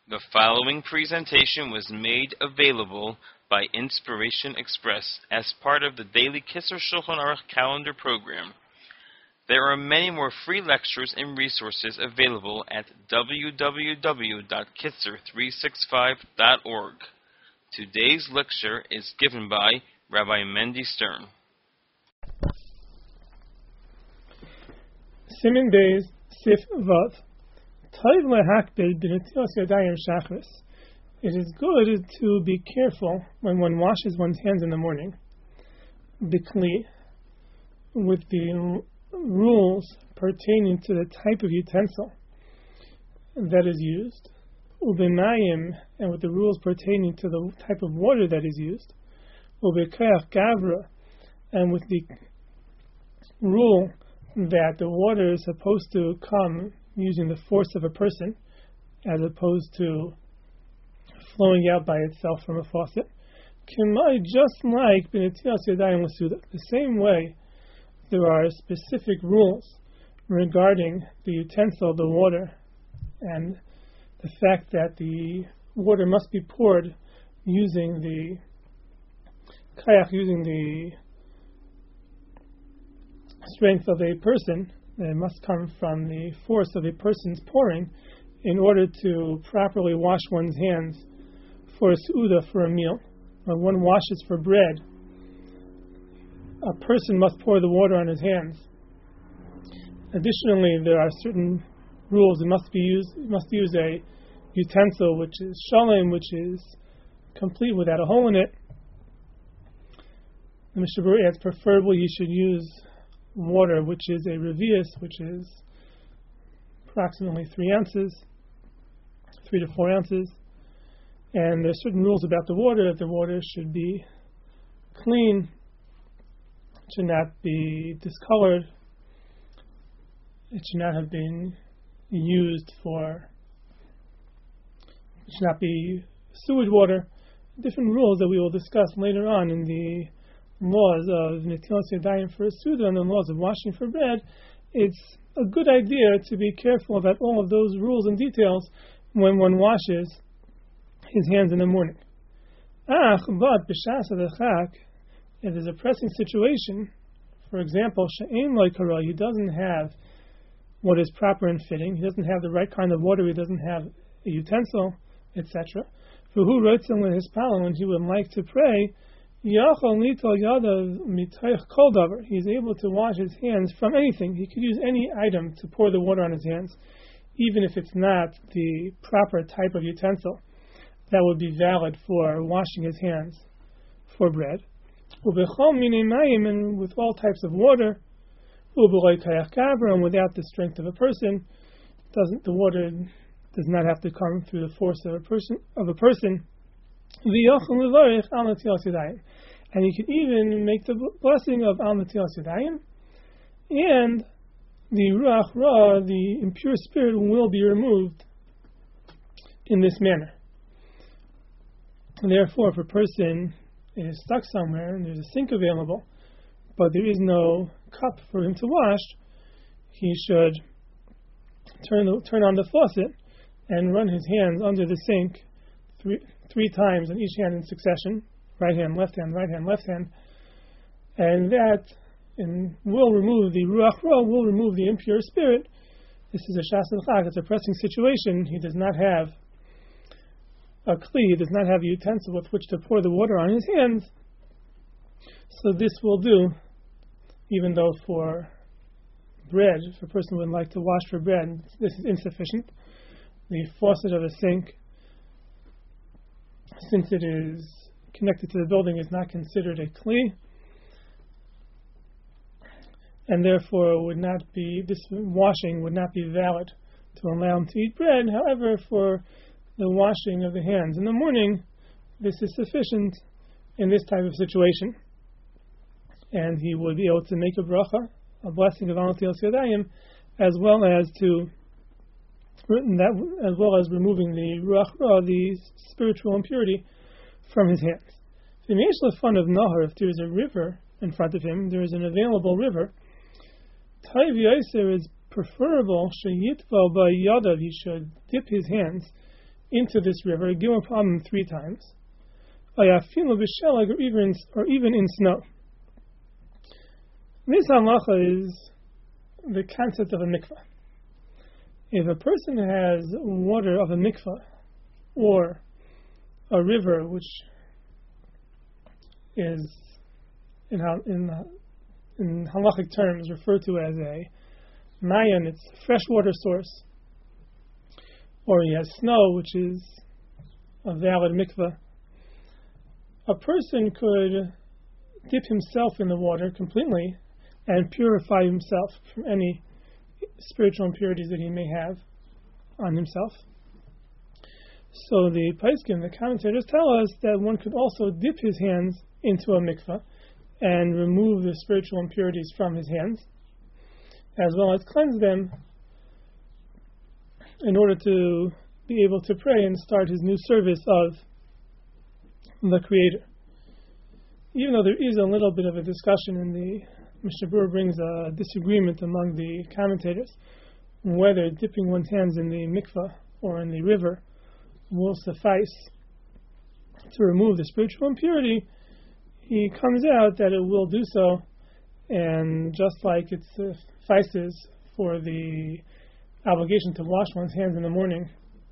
The following presentation was made available by Inspiration Express as part of the daily Kisser Shulchan Aruch calendar program. There are many more free lectures and resources available at www.kitzer365.org. Today's lecture is given by Rabbi Mendy Stern. Siman Beis Sif Vav. Taiv lehakbid b'netilas yadayim shachris. It is good to be careful when one washes one's hands in the morning, b'kli, with the rules pertaining to the type of utensil that is used, u'b'mayim, and with the rules pertaining to the type of water that is used, u'b'kayach gavra, and with the rule that the water is supposed to come using the force of a person as opposed to flowing out by itself from a faucet. Just like the same way there are specific rules regarding the utensil, the water, and the fact that the water must be poured using the strength of a person. It must come from the force of a person's pouring in order to properly wash one's hands for a su'udah, for a meal. When one washes for bread, a person must pour the water on his hands. Additionally, there are certain rules. It must use a utensil which is shalom, which is complete without a hole in it. The Mishnah Berurah adds, preferably you should use water which is a revius, which is approximately 3 ounces, 3 to 4 ounces. And there are certain rules about the water, that the water should be clean, should not be discolored, it should not have been used it should not be sewage water. Different rules that we will discuss later on in the laws of netilas yadayim for a suda and the laws of washing for bread. It's a good idea to be careful about all of those rules and details when one washes his hands in the morning. But b'shas adachak, if there's a pressing situation, for example, she'ein lo kara, he doesn't have what is proper and fitting, he doesn't have the right kind of water, he doesn't have a utensil, etc. V'hu rotzon lehispal, when he would like to pray, he's able to wash his hands from anything. He could use any item to pour the water on his hands, even if it's not the proper type of utensil that would be valid for washing his hands for bread. And with all types of water, and without the strength of a person, the water does not have to come through the force of a person. And you can even make the blessing of Al Netilas Yadayim, and the Ruach Ra, the impure spirit, will be removed in this manner. And therefore, if a person is stuck somewhere and there's a sink available, but there is no cup for him to wash, he should turn on the faucet and run his hands under the sink three times on each hand in succession, right hand, left hand, right hand, left hand, and that will remove the Ruach Ra, will remove the impure spirit. This is a Shas L'chak, it's a pressing situation. He does not have a kli, he does not have a utensil with which to pour the water on his hands, so this will do, even though for bread, if a person would like to wash for bread, this is insufficient. The faucet of a sink, since it is connected to the building, is not considered a kli, and therefore this washing would not be valid to allow him to eat bread. However, for the washing of the hands in the morning, this is sufficient in this type of situation, and he would be able to make a bracha, a blessing of Al Netilas Yadayim, as well as removing the Ruach Ra, the spiritual impurity, from his hands. If there is a river in front of him, there is an available river, Taiv Yaiser is preferable, Sheyitval by Yadav, he should dip his hands into this river, Gimel Pamim 3 times, or even in snow. This halacha is the concept of a mikvah. If a person has water of a mikvah or a river, which is in halachic terms referred to as a mayan, it's a freshwater source, or he has snow, which is a valid mikvah, a person could dip himself in the water completely and purify himself from any spiritual impurities that he may have on himself. So the Paiskim, the commentators, tell us that one could also dip his hands into a mikvah and remove the spiritual impurities from his hands, as well as cleanse them in order to be able to pray and start his new service of the Creator. Even though there is a little bit of a discussion in the Mishnah Berurah brings a disagreement among the commentators whether dipping one's hands in the mikvah or in the river will suffice to remove the spiritual impurity. He comes out that it will do so, and just like it suffices for the obligation to wash one's hands in the morning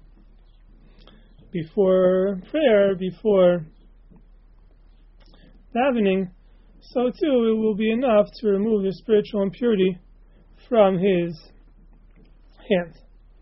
before prayer, before davening, so too it will be enough to remove the spiritual impurity from his hands.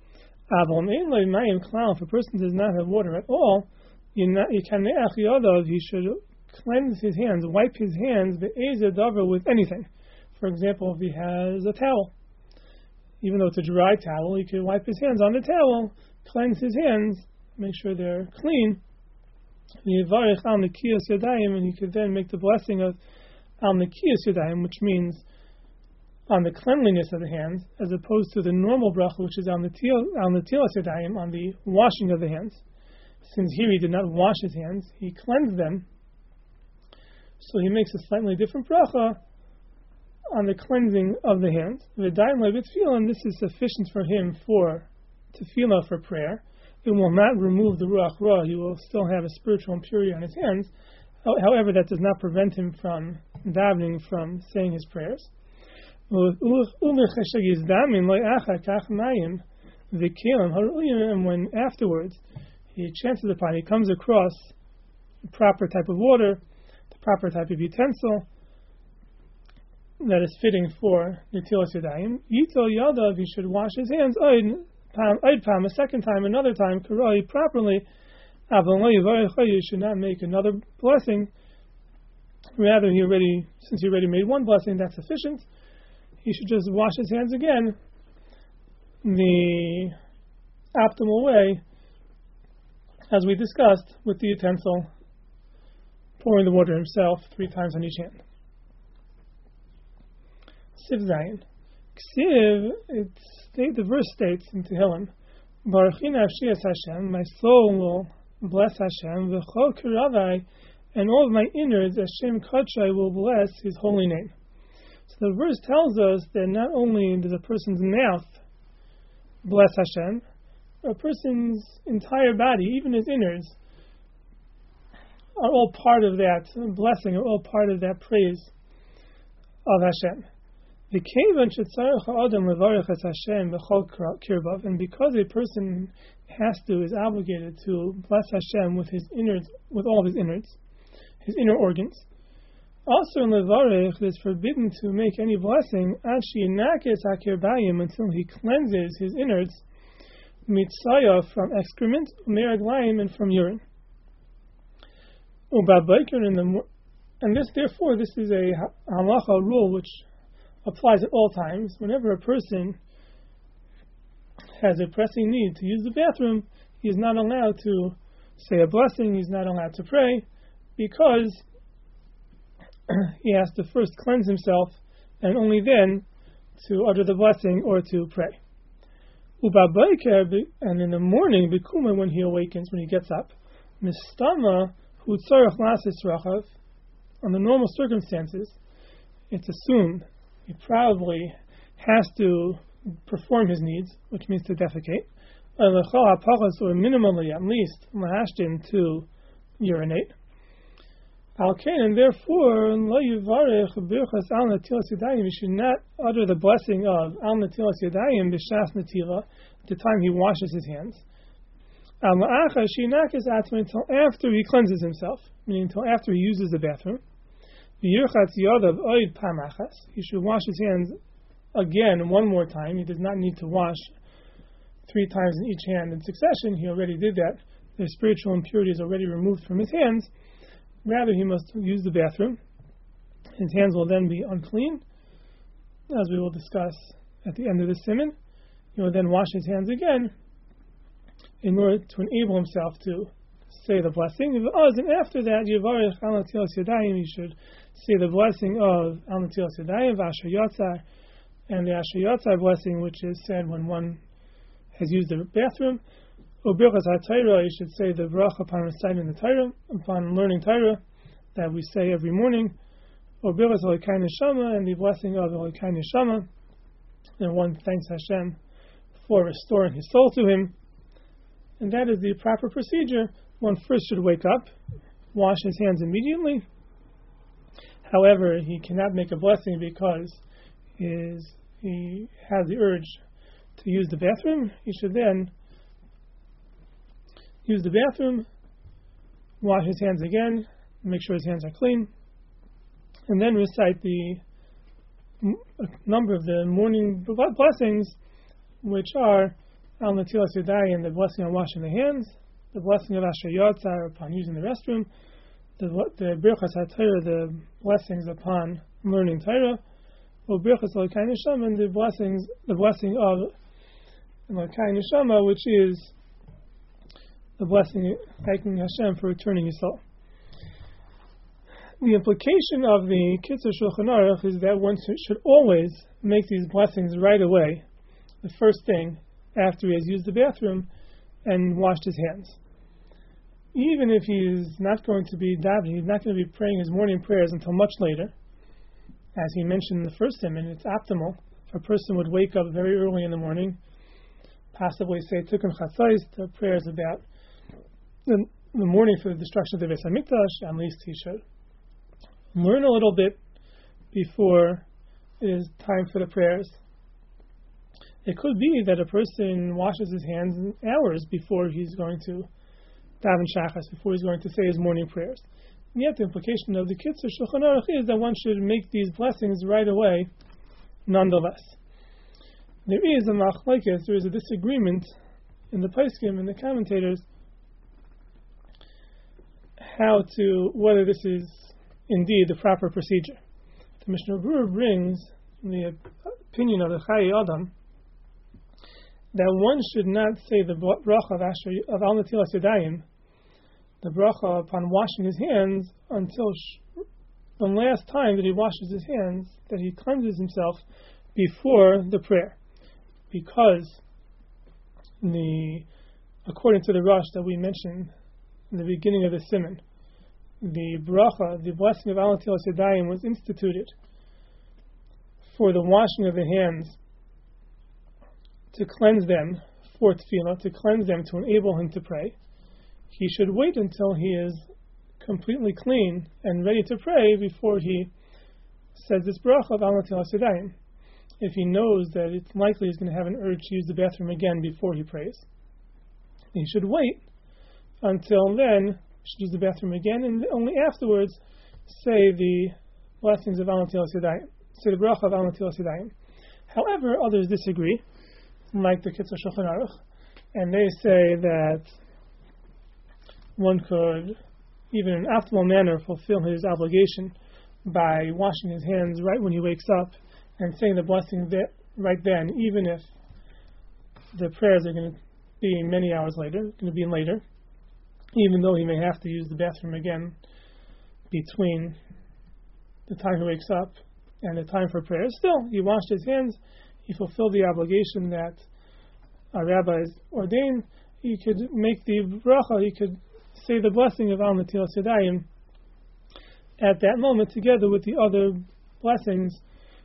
If a person does not have water at all, he should cleanse his hands, wipe his hands with anything. For example, if he has a towel, even though it's a dry towel, he can wipe his hands on the towel, cleanse his hands, make sure they're clean, and he could then make the blessing of al nekiyas yadayim, which means on the cleanliness of the hands, as opposed to the normal bracha, which is on the netilas yadayim, on the washing of the hands. Since here he did not wash his hands, he cleansed them, so he makes a slightly different bracha on the cleansing of the hands. And this is sufficient for him for tefillah, for prayer. It will not remove the ruach ra. He will still have a spiritual impurity on his hands. However, that does not prevent him from davening, from saying his prayers. And when afterwards he chances upon, he comes across the proper type of water, the proper type of utensil that is fitting for netilas yadayim, Yitol Yadav, he should wash his hands a second time, another time, karai, properly. You should not make another blessing. Rather, since he already made one blessing, that's sufficient. He should just wash his hands again the optimal way, as we discussed, with the utensil, pouring the water himself 3 times on each hand. Siv Zayin. Ksiv, the verse states in Tehillim, Baruchi nafshi es Hashem, my soul will bless Hashem, v'chol kiravai, and all of my innards, Hashem Kachai, will bless His holy name. So the verse tells us that not only does a person's mouth bless Hashem, a person's entire body, even his innards, are all part of that blessing, are all part of that praise of Hashem. And because a person is obligated to bless Hashem with his innards, with all of his innards, his inner organs, also in Levarech, it is forbidden to make any blessing until he cleanses his innards mitzayah, from excrement, meraglayim, and from urine. And this is a halacha rule which applies at all times. Whenever a person has a pressing need to use the bathroom, he is not allowed to say a blessing, he's not allowed to pray, because he has to first cleanse himself and only then to utter the blessing or to pray. And in the morning, when he awakens, when he gets up, mistama hu tzarech lasis rachav, under normal circumstances, it's assumed he probably has to perform his needs, which means to defecate. or minimally at least lahashtin, to urinate. And therefore, you should not utter the blessing of al natilas yadayim b'shas natila at the time he washes his hands. Until after he cleanses himself, meaning until after he uses the bathroom. He should wash his hands again one more time. He does not need to wash 3 times in each hand in succession. He already did that. The spiritual impurity is already removed from his hands. Rather, he must use the bathroom. His hands will then be unclean, as we will discuss at the end of the siman. He will then wash his hands again in order to enable himself to say the blessing. And after that, Yivarech al natilas yadayim, you should say the blessing of al natilas yadayim, v'asher yotzar, and the asher yotzar blessing, which is said when one has used the bathroom. Ubirchas HaTorah, you should say the bracha upon reciting the Torah, upon learning Torah, that we say every morning. Ubirchas Elokai Neshama, and the blessing of Elokai Neshama, and one thanks Hashem for restoring his soul to him. And that is the proper procedure. One first should wake up, wash his hands immediately. However, he cannot make a blessing because he has the urge to use the bathroom. He should then use the bathroom, wash his hands again, make sure his hands are clean, and then recite a number of the morning blessings, which are al natilas yadayim, the blessing on washing the hands, the blessing of asher yotzar upon using the restroom, the birchas HaTorah, the blessings upon learning Torah, or birchas Elokai Neshama, and the blessing of Elokai Neshama, which is the blessing, thanking Hashem for returning his soul. The implication of the Kitzur Shulchan Aruch is that one should always make these blessings right away, the first thing after he has used the bathroom and washed his hands. Even if he is not going to be davening, he's not going to be praying his morning prayers until much later, as he mentioned in the first hymn, and it's optimal if a person would wake up very early in the morning, possibly say Tikkun Chatzos, the prayers about the morning for the destruction of the Beis Hamikdash. At least he should learn a little bit before it is time for the prayers. It could be that a person washes his hands hours before he's going to daven shachas, before he's going to say his morning prayers. And yet the implication of the Kitzur Shulchan Aruch is that one should make these blessings right away nonetheless. There is a machlokes, there is a disagreement in the poskim and the commentators whether this is indeed the proper procedure. The Mishnah Berurah brings the opinion of the Chayei Adam that one should not say the bracha of al natilas yadayim, the bracha upon washing his hands, until the last time that he washes his hands, that he cleanses himself before the prayer. Because according to the Rosh that we mentioned in the beginning of the siman, the bracha, the blessing of al natilas yadayim, was instituted for the washing of the hands, to cleanse them for tefillah, to cleanse them, to enable him to pray. He should wait until he is completely clean and ready to pray before he says this bracha of al natilas yadayim. If he knows that it's likely he's going to have an urge to use the bathroom again before he prays, he should wait until then, should use the bathroom again, and only afterwards say the blessings of al natilas yadayim, say the bracha of al natilas yadayim. However, others disagree, like the Kitzur Shulchan Aruch, and they say that one could, even in an optimal manner, fulfill his obligation by washing his hands right when he wakes up and saying the blessing right then, even if the prayers are going to be many hours later, going to be later, even though he may have to use the bathroom again between the time he wakes up and the time for prayer. Still, he washed his hands, he fulfilled the obligation that our rabbis ordained. He could make the bracha, he could say the blessing of al natilas yadayim at that moment, together with the other blessings,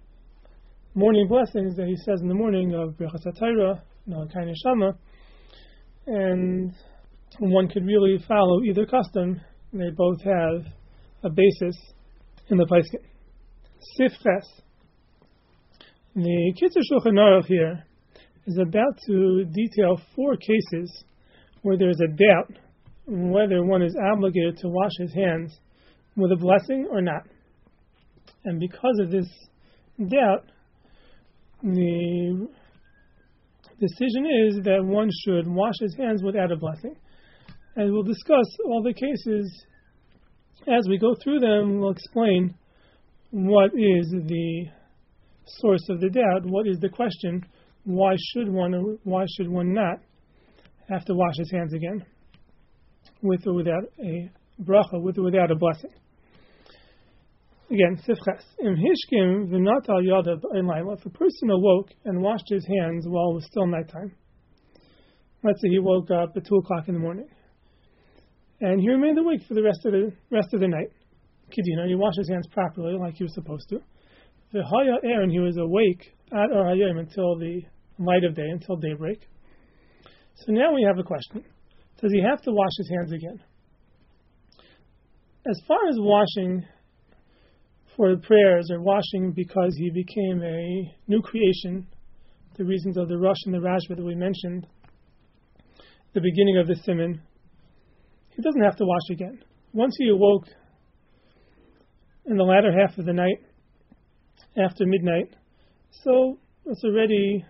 morning blessings that he says in the morning of birchas HaTorah, Elokai Neshama, and one could really follow either custom. They both have a basis in the Paiskin. Sifches. The Kitzur Shulchan Aruch here is about to detail 4 cases where there is a doubt whether one is obligated to wash his hands with a blessing or not. And because of this doubt, the decision is that one should wash his hands without a blessing. And we'll discuss all the cases as we go through them. We'll explain what is the source of the doubt, what is the question, why should one or why should one not have to wash his hands again, with or without a bracha, with or without a blessing. Again, Sifches. Im hishkim v'natal yadav b'layla. If a person awoke and washed his hands while it was still nighttime, let's say he woke up at 2 o'clock in the morning, and he remained awake for the rest of the night. Kedina, he washed his hands properly like he was supposed to. V'haya Aaron, he was awake at Or Hayom until the light of day, until daybreak. So now we have a question. Does he have to wash his hands again? As far as washing for prayers, or washing because he became a new creation, the reasons of the Rosh and the Rashba that we mentioned, the beginning of the Siman, he doesn't have to wash again. Once he awoke in the latter half of the night, after midnight, so it's already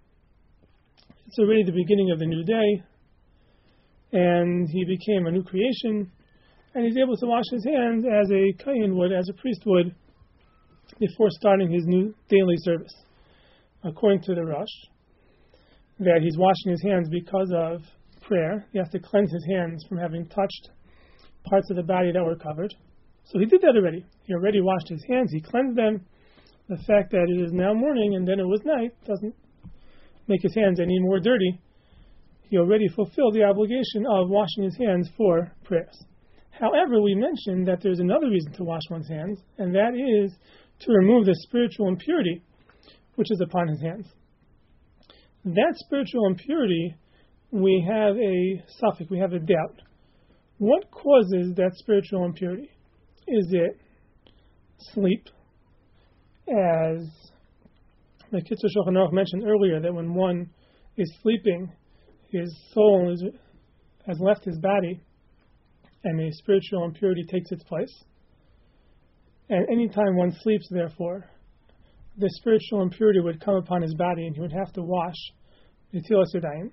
the beginning of the new day, and he became a new creation, and he's able to wash his hands as a kohen would, as a priest would, before starting his new daily service. According to the Rosh, that he's washing his hands because of prayer. He has to cleanse his hands from having touched parts of the body that were covered. So he did that already. He already washed his hands, he cleansed them. The fact that it is now morning and then it was night doesn't make his hands any more dirty. He already fulfilled the obligation of washing his hands for prayers. However, we mentioned that there's another reason to wash one's hands, and that is to remove the spiritual impurity which is upon his hands. That spiritual impurity, we have a suffix, we have a doubt. What causes that spiritual impurity? Is it sleep? As the Kitzur Shulchan Aruch mentioned earlier, that when one is sleeping, his soul has left his body, and a spiritual impurity takes its place. And any time one sleeps, therefore, the spiritual impurity would come upon his body, and he would have to wash Netilas Yadayim.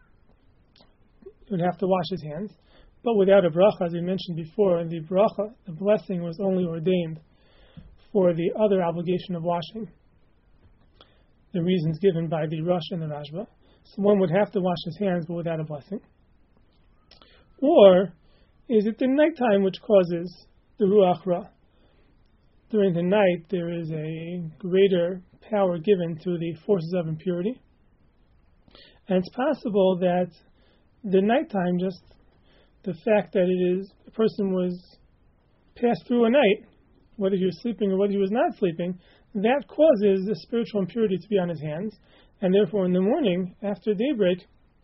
He would have to wash his hands, but without a bracha, as we mentioned before. The bracha, the blessing, was only ordained for the other obligation of washing, the reasons given by the Rosh and the Rashba. So one would have to wash his hands, but without a blessing. Or is it the nighttime which causes the Ruach Ra? During the night, there is a greater power given to the forces of impurity. And it's possible that the nighttime, just the fact that a person was passed through a night, whether he was sleeping or whether he was not sleeping, that causes the spiritual impurity to be on his hands. And therefore, in the morning, after daybreak,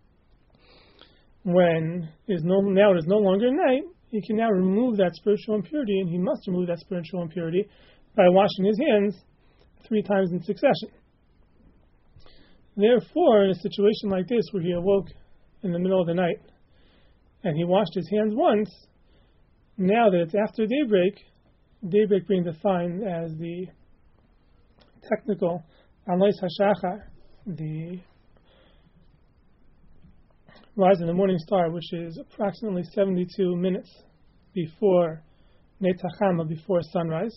when it is no longer night, he can now remove that spiritual impurity, and he must remove that spiritual impurity by washing his hands 3 times in succession. Therefore, in a situation like this, where he awoke in the middle of the night, and he washed his hands once, now that it's after daybreak being defined as the technical Anlois HaShachar, the rise of the morning star, which is approximately 72 minutes before Netachama, before sunrise.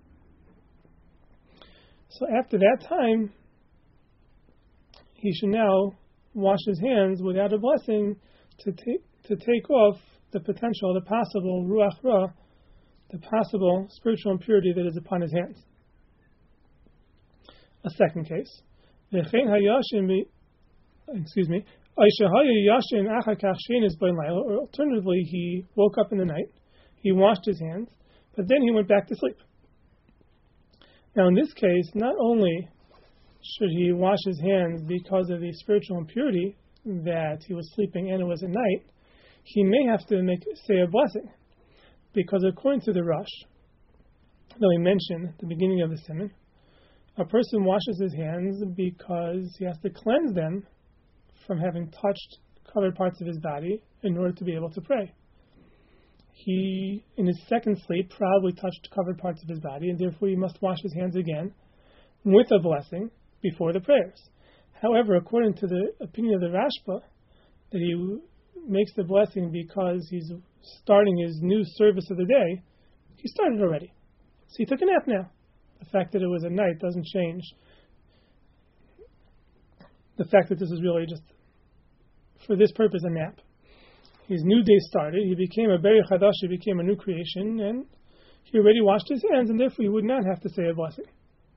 So after that time, he should now wash his hands without a blessing to take off the potential, the possible Ruach Ra, the possible spiritual impurity that is upon his hands. A second case. Or alternatively, he woke up in the night, he washed his hands, but then he went back to sleep. Now in this case, not only should he wash his hands because of the spiritual impurity that he was sleeping and it was at night, he may have to say a blessing, because according to the Rosh, that we mentioned at the beginning of the Siman, a person washes his hands because he has to cleanse them from having touched covered parts of his body in order to be able to pray. He, in his second sleep, probably touched covered parts of his body, and therefore he must wash his hands again with a blessing before the prayers. However, according to the opinion of the Rashba, that he makes the blessing because he's starting his new service of the day, he started already. So he took a nap now. The fact that it was at night doesn't change the fact that this is really just, for this purpose, a nap. His new day started, he became a Beri Chadash, he became a new creation, and he already washed his hands, and therefore he would not have to say a blessing.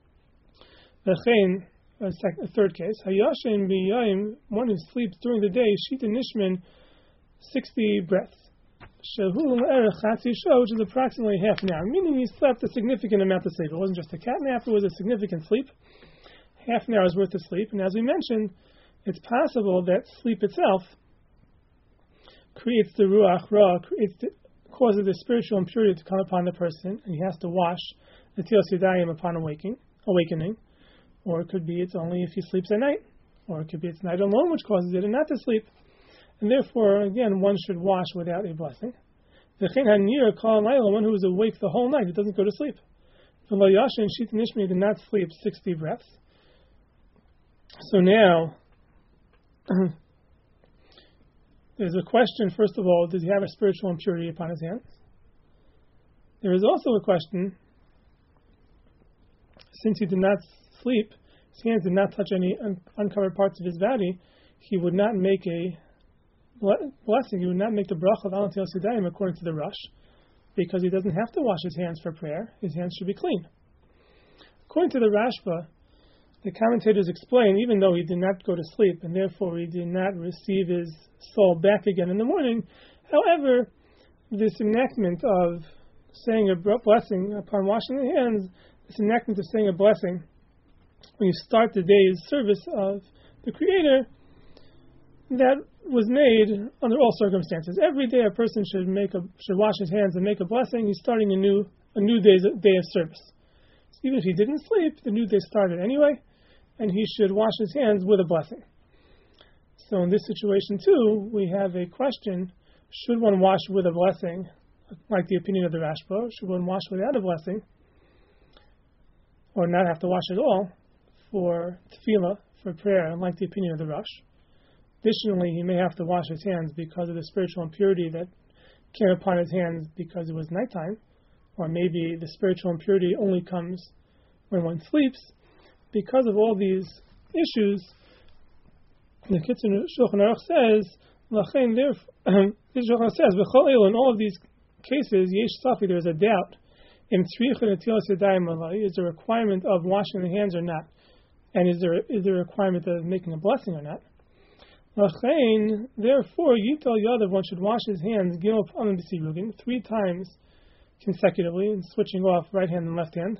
A third case, Hayashin b'yayim, one who sleeps during the day, Shita Nishman, 60 breaths. Shehu erech chatzi sho, which is approximately half an hour, meaning he slept a significant amount of sleep. It wasn't just a cat nap, it was a significant sleep. Half an hour's worth of sleep, and as we mentioned, it's possible that sleep itself creates the ruach ra, causes the spiritual impurity to come upon the person, and he has to wash the Netilas Yadayim upon awakening. Or it could be it's only if he sleeps at night, or it could be it's night alone which causes it and not to sleep. And therefore, again, one should wash without a blessing. One who is awake the whole night, he doesn't go to sleep. He did not sleep 60 breaths. So now, there's a question, first of all, does he have a spiritual impurity upon his hands? There is also a question, since he did not sleep, his hands did not touch any uncovered parts of his body, he would not make a blessing, he would not make the bracha of Al Netilas Yadayim according to the Rosh, because he doesn't have to wash his hands for prayer, his hands should be clean. According to the Rashba, the commentators explain, even though he did not go to sleep, and therefore he did not receive his soul back again in the morning, however, this enactment of saying a blessing upon washing the hands, this enactment of saying a blessing when you start the day's service of the Creator, that was made under all circumstances. Every day a person should wash his hands and make a blessing. He's starting a new day of service. So even if he didn't sleep, the new day started anyway, and he should wash his hands with a blessing. So in this situation too, we have a question: should one wash with a blessing, like the opinion of the Rashba? Should one wash without a blessing, or not have to wash at all for tefillah, for prayer, like the opinion of the Rosh? Additionally, he may have to wash his hands because of the spiritual impurity that came upon his hands because it was nighttime, or maybe the spiritual impurity only comes when one sleeps. Because of all these issues, the Kitzur Shulchan Aruch says, in all of these cases, yesh safi, there is a doubt. Is there a requirement of washing the hands or not? And is there a requirement of making a blessing or not? Therefore, Yital Yadav, one should wash his hands 3 times consecutively, and switching off right hand and left hand.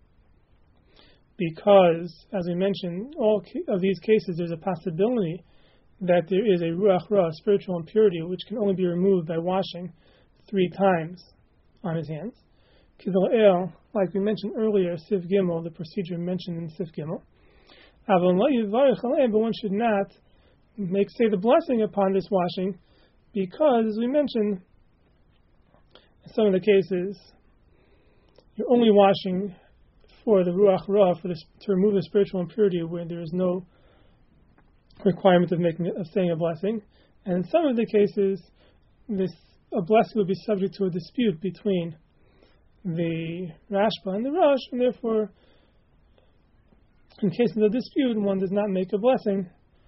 Because, as we mentioned, all of these cases, there's a possibility that there is a ruach ra, spiritual impurity, which can only be removed by washing 3 times on his hands. Like we mentioned earlier, Sif Gimel, the procedure mentioned in Sif Gimel. But one should not say the blessing upon this washing, because, as we mentioned, in some of the cases, you're only washing for the ruach ra, to remove the spiritual impurity, where there is no requirement of saying a blessing. And in some of the cases, a blessing would be subject to a dispute between the Rashba and the Rosh, and therefore, in case of a dispute, one does not make a blessing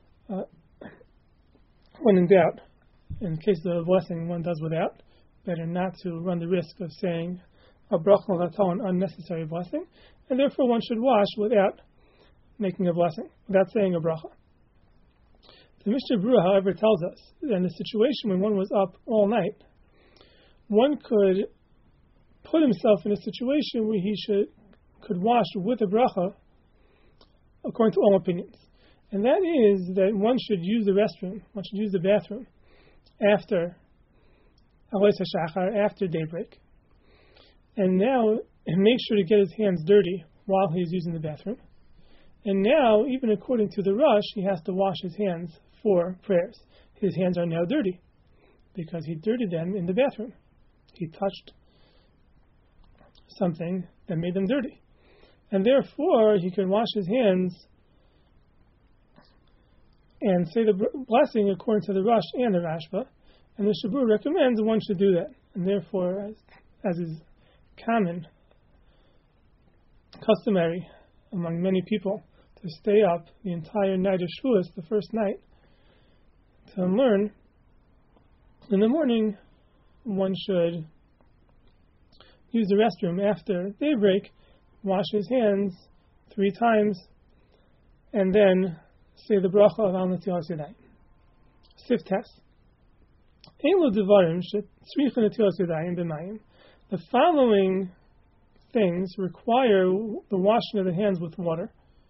when in doubt. In case of a blessing, one does without. Better not to run the risk of saying a bracha l'chatal, an unnecessary blessing, and therefore one should wash without making a blessing, without saying a bracha. The Mishnah Berurah, however, tells us that in the situation when one was up all night, one could put himself in a situation where he could wash with a bracha, according to all opinions. and that is that one should use the restroom, one should use the bathroom after Alois HaShachar, after daybreak. And now, make sure to get his hands dirty while he's using the bathroom. And now, even according to the Rosh, he has to wash his hands for prayers. His hands are now dirty because he dirtied them in the bathroom. He touched something that made them dirty. And therefore, he can wash his hands and say the blessing according to the Rosh and the Rashba. And the Shabur recommends one should do that. And therefore, as is common, customary among many people, to stay up the entire night of Shavuos, the first night, to learn, in the morning, one should use the restroom after daybreak, wash his hands 3 times, and then say the bracha of Al Netilas Yadayim. Siftes. Elu devarim shetzricha netilas yadayim b'mayim. The following things require the washing of the hands with water,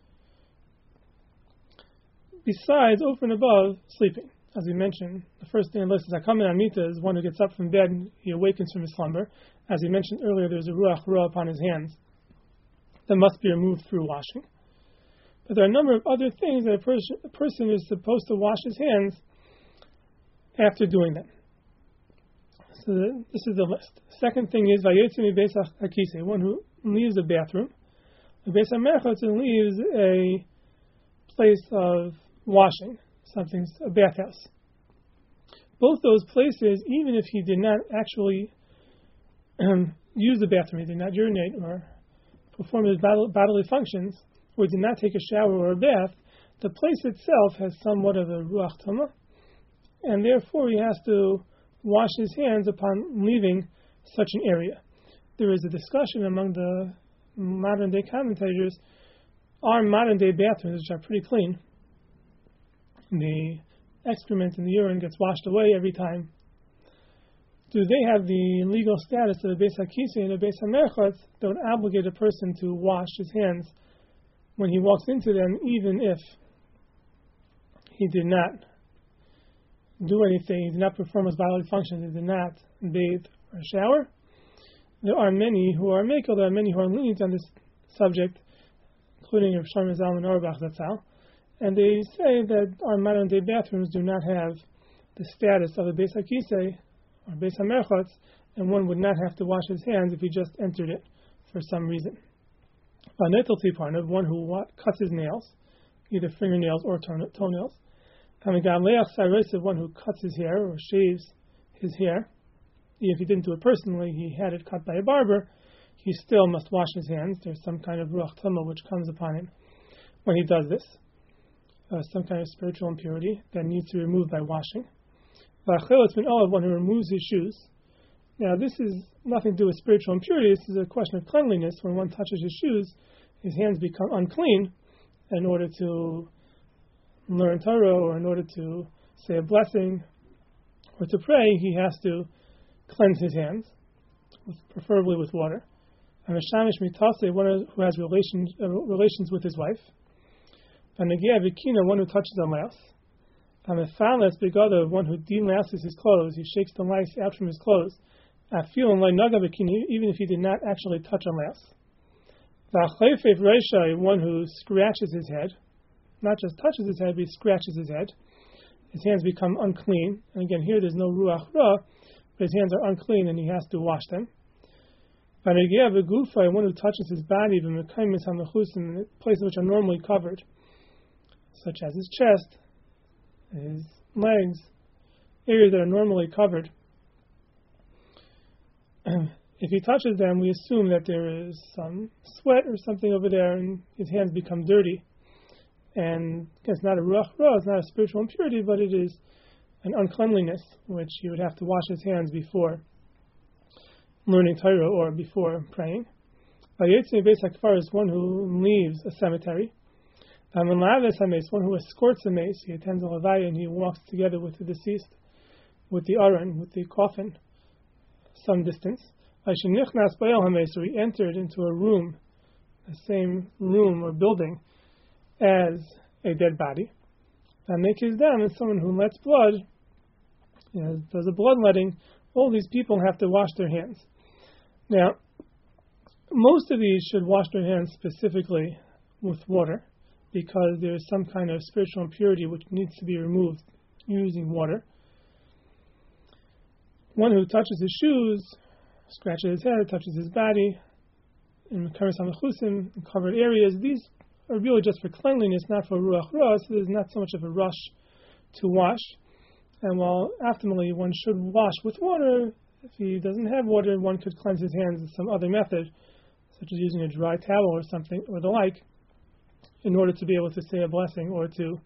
besides, over and above, sleeping. As we mentioned, the first thing on the list is Hakamen Amita, is one who gets up from bed and he awakens from his slumber. As we mentioned earlier, there's a Ruach Ra upon his hands that must be removed through washing. But there are a number of other things that a person is supposed to wash his hands after doing them. So this is the list. Second thing is Vayetzi Beis HaKisei, one who leaves the bathroom. The Beis HaMerchatz leaves a place of washing, a bathhouse. Both those places, even if he did not actually use the bathroom, he did not urinate or perform his bodily functions, or did not take a shower or a bath, the place itself has somewhat of a ruach tumah, and therefore he has to wash his hands upon leaving such an area. There is a discussion among the modern day commentators, our modern day bathrooms, which are pretty clean, the excrement and the urine gets washed away every time. Do they have the legal status of a Beis HaKisei and a Beis HaMerchatz that would obligate a person to wash his hands when he walks into them, even if he did not do anything, he did not perform his bodily functions, he did not bathe or shower? There are many who are makel, there are many who are lenient on this subject, including Rav Shlomo Zalman Auerbach Zatzal, and they say that our modern day bathrooms do not have the status of a Beis HaKisei or Beis HaMerchatz, and one would not have to wash his hands if he just entered it for some reason. A netel tiparnav, one who cuts his nails, either fingernails or toenails. One who cuts his hair or shaves his hair. If he didn't do it personally, he had it cut by a barber, he still must wash his hands. There's some kind of ruach tumah which comes upon him when he does this. Some kind of spiritual impurity that needs to be removed by washing. One who removes his shoes. Now, this is nothing to do with spiritual impurity. This is a question of cleanliness. When one touches his shoes, his hands become unclean. In order to learn Torah or in order to say a blessing or to pray, he has to cleanse his hands, preferably with water. And Meshamish Mitase, one who has relations with his wife. And Negea Vikina, one who touches a mouse. And Mefalas Begada, one who delasses his clothes, he shakes the lice out from his clothes. Afil and Naga Vikina, even if he did not actually touch a mouse. Vachleifev Reishai, one who scratches his head, not just touches his head, but he scratches his head. His hands become unclean. And again, here there's no Ruach Ra, but his hands are unclean and he has to wash them. Vanegea Vegufai, one who touches his body, in the places which are normally covered, such as his chest, his legs, areas that are normally covered. If he touches them, we assume that there is some sweat or something over there, and his hands become dirty. And it's not a ruach ra, it's not a spiritual impurity, but it is an uncleanliness which he would have to wash his hands before learning Torah or before praying. Vayetzi Beis HaKfar is one who leaves a cemetery. One who escorts a mace, he attends a levaya and he walks together with the deceased, with the aron, with the coffin, some distance. So he entered into a room, the same room or building as a dead body. V'hamekes dam is someone who lets blood, does a bloodletting. All these people have to wash their hands. Now, most of these should wash their hands specifically with water, because there is some kind of spiritual impurity which needs to be removed using water. One who touches his shoes, scratches his head, touches his body, in kares hamachusim, in covered areas, these are really just for cleanliness, not for ruach ra, so there's not so much of a rush to wash. And while optimally one should wash with water, if he doesn't have water, one could cleanse his hands with some other method, such as using a dry towel or something, or the like, in order to be able to say a blessing or to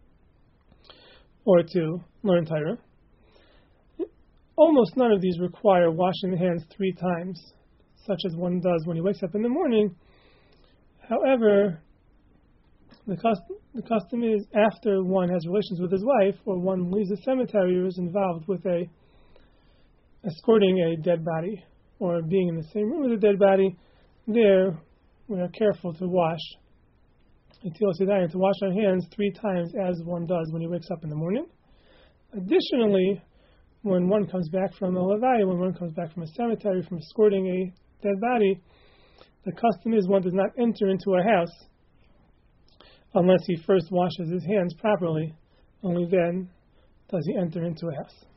learn Torah. Almost none of these require washing the hands 3 times, such as one does when he wakes up in the morning. However, the custom is after one has relations with his wife, or one leaves a cemetery or is involved with escorting a dead body, or being in the same room with a dead body, there we are careful to wash to wash our hands 3 times as one does when he wakes up in the morning. Additionally, when one comes back from a levaya, when one comes back from a cemetery, from escorting a dead body, the custom is one does not enter into a house unless he first washes his hands properly. Only then does he enter into a house.